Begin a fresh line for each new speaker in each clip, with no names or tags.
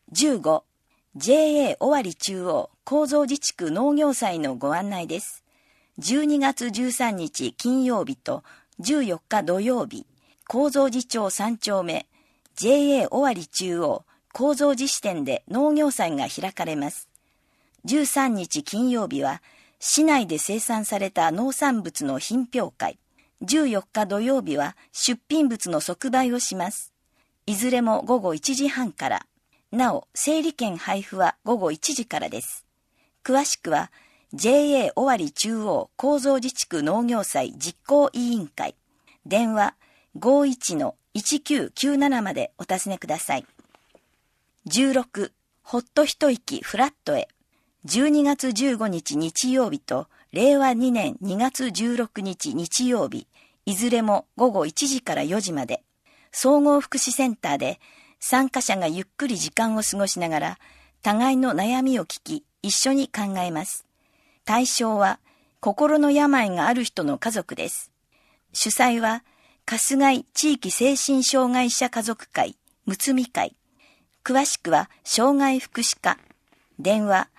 15、JA 尾張中央構造自治区農業祭のご案内です。12月13日金曜日と14日土曜日、構造寺町3丁目、JA 尾張中央構造寺支店で農業祭が開かれます。13日金曜日は、市内で生産された農産物の品評会、14日土曜日は出品物の即売をします。いずれも午後1時半から。なお、整理券配布は午後1時からです。詳しくは、JA 尾張中央構造自治区農業祭実行委員会、電話 51-1997 までお尋ねください。16、ほっと一息フラットへ。12月15日日曜日と令和2年2月16日日曜日、いずれも午後1時から4時まで、総合福祉センターで参加者がゆっくり時間を過ごしながら、互いの悩みを聞き、一緒に考えます。対象は、心の病がある人の家族です。主催は、春日井地域精神障害者家族会、むつみ会。詳しくは、障害福祉課。電話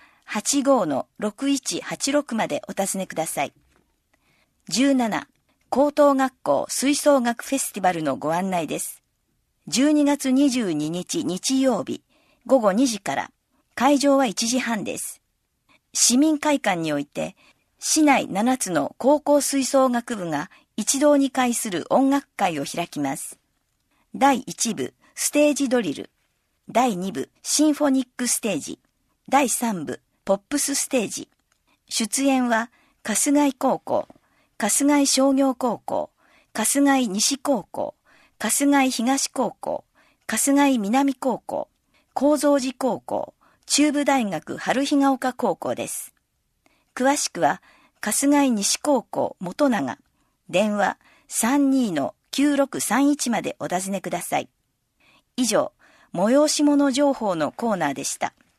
85-6186 までお尋ねください。17、高等学校吹奏楽フェスティバルのご案内です。12月22日日曜日、午後2時から、会場は1時半です。市民会館において、市内7つの高校吹奏楽部が一堂に会する音楽会を開きます。第1部、ステージドリル。第2部、シンフォニックステージ。第3部、ポップスステージ。出演は、春日井高校、春日井商業高校、春日井西高校、春日井東高校、春日井南高校、構造寺高校、中部大学春日ヶ丘高校です。詳しくは、春日井西高校元長、電話 32-9631 までお尋ねください。以上、催し物情報のコーナーでした。